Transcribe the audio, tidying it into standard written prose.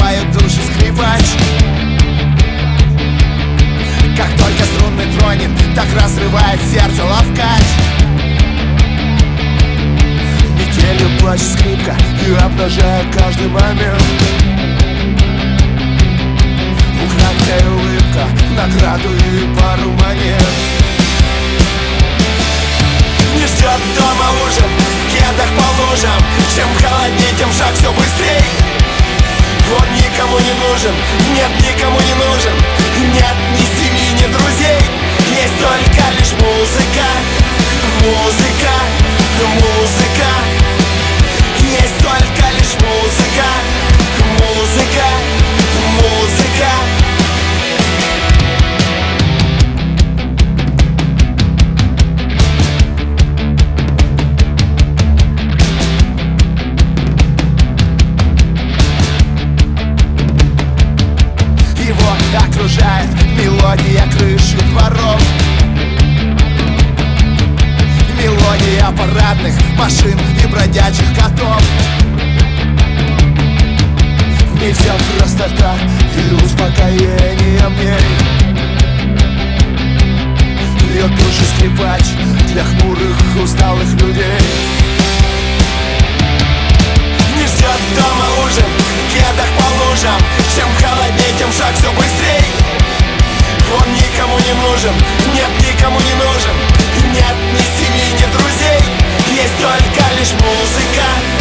разрывают души скрипач. Как только струнный тронет, так разрывает сердце ловкач. Метелью плачет скрипка и обнажает каждый момент. Украдкая улыбка, награду и пару монет. Не ждет дома ужин, в кедах по лужам. Чем холоднее, тем шаг все быстрей. Он никому не нужен, нет, никому не нужен. Нет ни семьи, ни друзей. Есть только лишь музыка, музыка, музыка. Есть только лишь музыка, музыка, музыка. Окружает мелодия крыши дворов, мелодия парадных машин и бродячих котов. В ней вся простота и успокоение мне. Льет души скрипач для хмурых, усталых людей. Не ждет дома ужин, в кедах по лужам. Чем холоднее, тем шаг все быстрей. Он никому не нужен, нет, никому не нужен. Нет ни семьи, ни друзей. Есть только лишь музыка,